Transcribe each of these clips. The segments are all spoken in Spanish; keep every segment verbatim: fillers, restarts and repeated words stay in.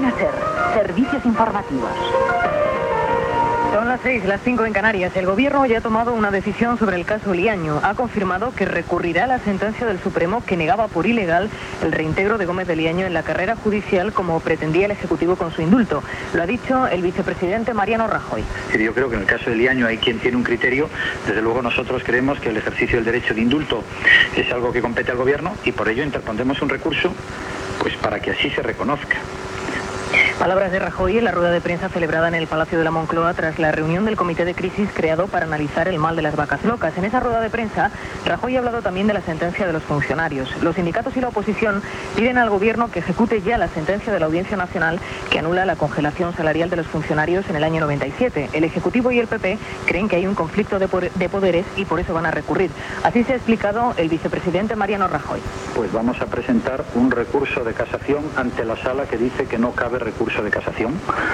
Cadena SER, servicios informativos. Son las seis, las cinco en Canarias. El gobierno ya ha tomado una decisión sobre el caso Liaño. Ha confirmado que recurrirá la sentencia del Supremo que negaba por ilegal el reintegro de Gómez de Liaño en la carrera judicial como pretendía el Ejecutivo con su indulto. Lo ha dicho el vicepresidente Mariano Rajoy. Yo creo que en el caso de Liaño hay quien tiene un criterio. Desde luego nosotros creemos que el ejercicio del derecho de indulto es algo que compete al gobierno y por ello interpondremos un recurso pues para que así se reconozca. Palabras de Rajoy en la rueda de prensa celebrada en el Palacio de la Moncloa tras la reunión del comité de crisis creado para analizar el mal de las vacas locas. En esa rueda de prensa, Rajoy ha hablado también de la sentencia de los funcionarios. Los sindicatos y la oposición piden al gobierno que ejecute ya la sentencia de la Audiencia Nacional que anula la congelación salarial de los funcionarios en el año noventa y siete. El Ejecutivo y el P P creen que hay un conflicto de, por de poderes y por eso van a recurrir. Así se ha explicado el vicepresidente Mariano Rajoy. Pues vamos a presentar un recurso de casación ante la sala que dice que no cabe recurso de casación,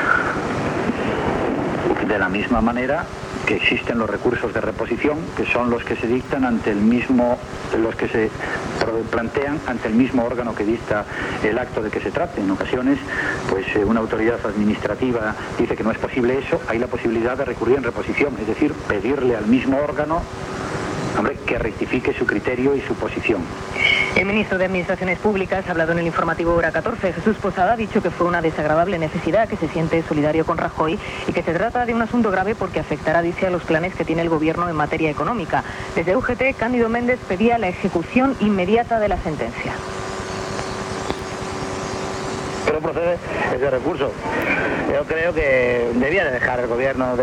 de la misma manera que existen los recursos de reposición, que son los que se dictan ante el mismo, los que se plantean ante el mismo órgano que dicta el acto de que se trate. En ocasiones, pues eh, una autoridad administrativa dice que no es posible eso, hay la posibilidad de recurrir en reposición, es decir, pedirle al mismo órgano, hombre, que rectifique su criterio y su posición. El ministro de Administraciones Públicas ha hablado en el informativo Hora catorce. Jesús Posada ha dicho que fue una desagradable necesidad, que se siente solidario con Rajoy y que se trata de un asunto grave porque afectará, dice, a los planes que tiene el gobierno en materia económica. Desde U G T, Cándido Méndez pedía la ejecución inmediata de la sentencia. Pero procede ese recurso. Yo creo que debía de dejar el gobierno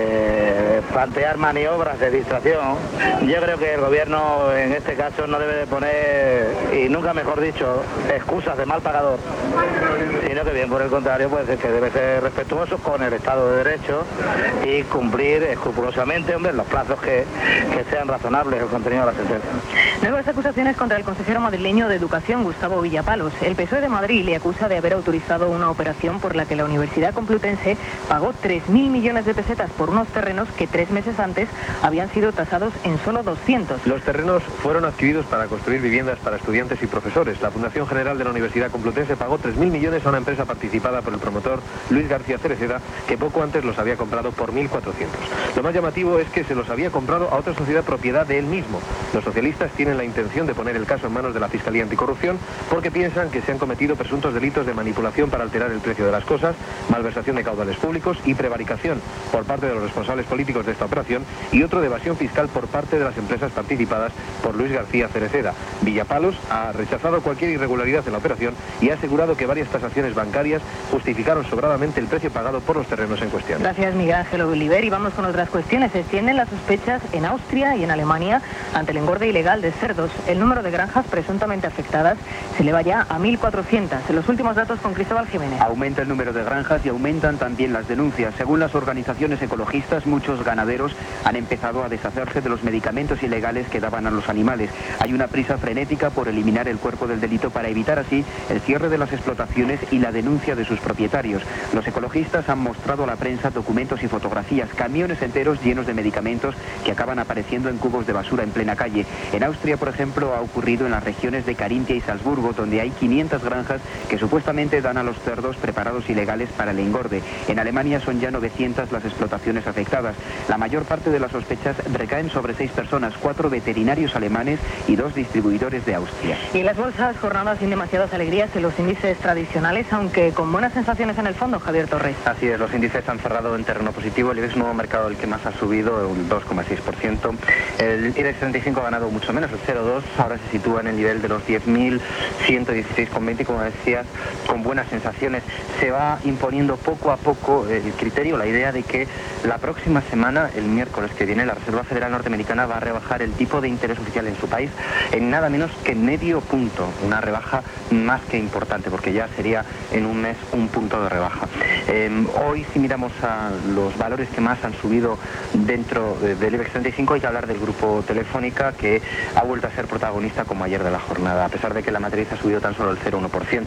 de plantear maniobras de distracción. Yo creo que el gobierno en este caso no debe de poner, y nunca mejor dicho, excusas de mal pagador, sino que bien por el contrario, pues que debe ser respetuoso con el Estado de Derecho y cumplir escrupulosamente, hombre, los plazos que, que sean razonables el contenido de la sentencia. Nuevas acusaciones contra el consejero madrileño de Educación, Gustavo Villapalos. El P S O E de Madrid le acusa de haber autorizado una operación por la que la Universidad Complutense pagó tres mil millones de pesetas por unos terrenos que tres meses antes habían sido tasados en solo doscientos. Los terrenos fueron adquiridos para construir viviendas para estudiantes y profesores. La Fundación General de la Universidad Complutense pagó tres mil millones a una empresa participada por el promotor Luis García Cereceda, que poco antes los había comprado por mil cuatrocientos. Lo más llamativo es que se los había comprado a otra sociedad propiedad de él mismo. Los socialistas tienen la intención de poner el caso en manos de la Fiscalía Anticorrupción porque piensan que se han cometido presuntos delitos de manipulación para alterar el precio de las cosas, malversación de caudales públicos y prevaricación por parte de los responsables políticos de esta operación y otro de evasión fiscal por parte de las empresas participadas por Luis García Cereceda. Villapalos ha rechazado cualquier irregularidad en la operación y ha asegurado que varias tasaciones bancarias justificaron sobradamente el precio pagado por los terrenos en cuestión. Gracias, Miguel Ángel Oliver. Y vamos con otras cuestiones. Se extienden las sospechas en Austria y en Alemania ante el engorde ilegal de cerdos. El número de granjas presuntamente afectadas se eleva ya a mil cuatrocientas. En los últimos datos con Cristóbal Jiménez. Aumenta el número de granjas y aumentan también las denuncias. Según las organizaciones ecologistas, muchos ganaderos han empezado a deshacerse de los medicamentos ilegales que daban a los animales. Hay una prisa frenética por eliminar el cuerpo del delito para evitar así el cierre de las explotaciones y la denuncia de sus propietarios. Los ecologistas han mostrado a la prensa documentos y fotografías, camiones enteros llenos de medicamentos que acaban apareciendo en cubos de basura en plena calle. En Austria, por ejemplo, ha ocurrido en las regiones de Carintia y Salzburgo, donde hay quinientas granjas que supuestamente dan a los cerdos preparados ilegales para el engorde. En Alemania son ya novecientas las explotaciones afectadas. La mayor parte de las sospechas recaen sobre seis personas, cuatro veterinarios alemanes y dos distribuidores de Austria. Y en las bolsas, jornadas sin demasiadas alegrías en los índices tradicionales, aunque con buenas sensaciones en el fondo, Javier Torres. Así es, los índices han cerrado en terreno positivo. El IBEX Nuevo Mercado, el que más ha subido, un dos coma seis por ciento. El IBEX treinta y cinco ha ganado mucho menos, el cero coma dos, ahora se sitúa en el nivel de los diez mil ciento dieciséis coma veinte, como decías, con buenas sensaciones. Se va imponiendo poco a poco el criterio, la idea de que la próxima semana, el miércoles que viene, la Reserva Federal Norteamericana va a rebajar el tipo de interés oficial en su país en nada menos que medio punto, una rebaja más que importante, porque ya sería en un mes un punto de rebaja. Eh, hoy, si miramos a los valores que más han subido dentro del IBEX treinta y cinco, hay que hablar del grupo Telefónica, que ha vuelto a ser protagonista como ayer de la jornada, a pesar de que la matriz ha subido tan solo el cero coma uno por ciento.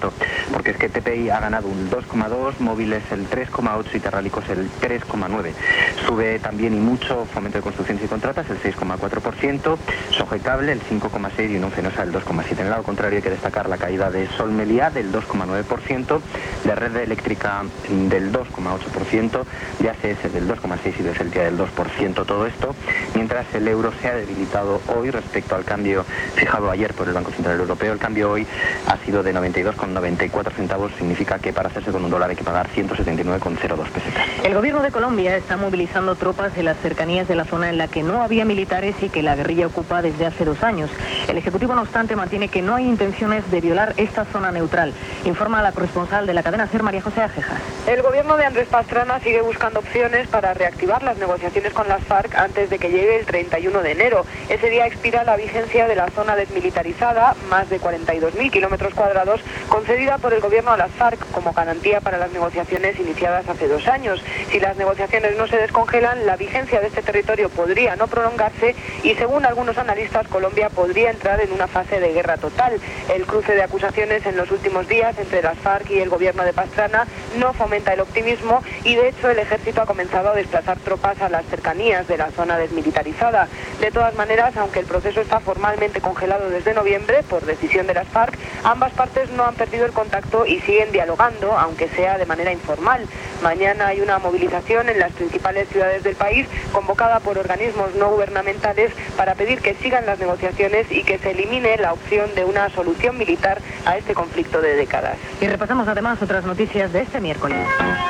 porque es que T P I ha ganado un dos coma dos, Móviles el tres coma ocho y Terrálicos el tres coma nueve. Sube también y mucho Fomento de Construcciones y Contratas, el seis coma cuatro por ciento, Sogecable el cinco coma seis por ciento y Nufenosa el dos coma siete por ciento. En el lado contrario hay que destacar la caída de Sol Meliá del dos coma nueve por ciento, de Red Eléctrica del dos coma ocho por ciento, de A C S del dos coma seis por ciento y de Celtia del dos por ciento, todo esto, mientras el euro se ha debilitado hoy respecto al cambio fijado ayer por el Banco Central Europeo. El cambio hoy ha sido de noventa y dos con noventa y cuatro centavos, significa que para hacerse con un dólar hay que pagar ciento setenta y nueve con cero dos pesetas. El gobierno de Colombia está movilizando tropas en las cercanías de la zona en la que no había militares y que la guerrilla ocupa desde hace dos años. El Ejecutivo, no obstante, mantiene que no hay intenciones de violar esta zona neutral. Informa la corresponsal de la cadena SER, María José Ajejas. El gobierno de Andrés Pastrana sigue buscando opciones para reactivar las negociaciones con las FARC antes de que llegue el treinta y uno de enero. Ese día expira la vigencia de la zona desmilitarizada, más de cuarenta y dos mil kilómetros cuadrados, concedida por el gobierno a las FARC como garantía para las negociaciones iniciadas hace dos años. Si las negociaciones no se descongelan, la vigencia de este territorio podría no prolongarse y, según algunos analistas, Colombia podría entrar en una fase de guerra total. El cruce de acusaciones en los últimos días entre las FARC y el gobierno de Pastrana no fomenta el optimismo y, de hecho, el ejército ha comenzado a desplazar tropas a las cercanías de la zona desmilitarizada. De todas maneras, aunque el proceso está formalmente congelado desde noviembre por decisión de las FARC, ambas partes no han perdido el contacto y siguen dialogando, aunque sea de manera informal. Mañana hay una movilización en las principales ciudades del país, convocada por organismos no gubernamentales, para pedir que sigan las negociaciones y que se elimine la opción de una solución militar a este conflicto de décadas. Y repasamos además otras noticias de este miércoles.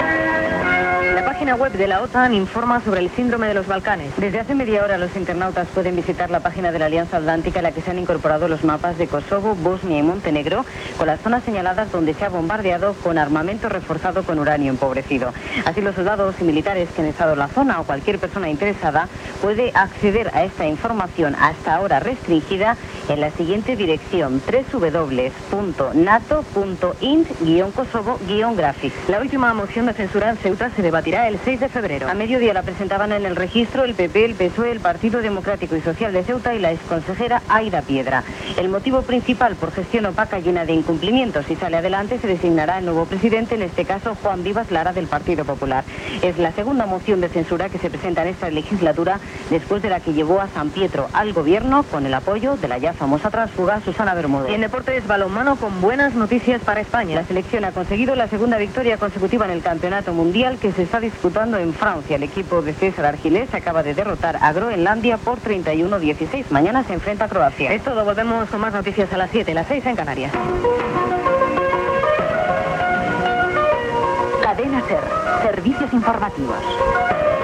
La página web de la OTAN informa sobre el síndrome de los Balcanes. Desde hace media hora los internautas pueden visitar la página de la Alianza Atlántica, en la que se han incorporado los mapas de Kosovo, Bosnia y Montenegro, con las zonas señaladas donde se ha bombardeado con armamento reforzado con uranio empobrecido. Así, los soldados y militares que han estado en la zona o cualquier persona interesada puede acceder a esta información hasta ahora restringida en la siguiente dirección: doble u doble u doble u punto nato punto int guión kosovo guión graphics. La última moción de censura en Ceuta se debatirá el seis de febrero. A mediodía la presentaban en el registro el P P, el P S O E, el Partido Democrático y Social de Ceuta y la exconsejera Aida Piedra. El motivo principal: por gestión opaca llena de incumplimientos. Si sale adelante, se designará el nuevo presidente, en este caso Juan Vivas Lara, del Partido Popular. Es la segunda moción de censura que se presenta en esta legislatura, después de la que llevó a San Pietro al gobierno con el apoyo de la ya famosa tránsfuga Susana Bermúdez. Y en deportes, balonmano con buenas noticias para España. La selección ha conseguido la segunda victoria consecutiva en el Campeonato Mundial que se está disputando en Francia. El equipo de César Argilés acaba de derrotar a Groenlandia por treinta y uno a dieciséis. Mañana se enfrenta a Croacia. Es todo, volvemos con más noticias a las siete, las seis en Canarias. Cadena SER, servicios informativos.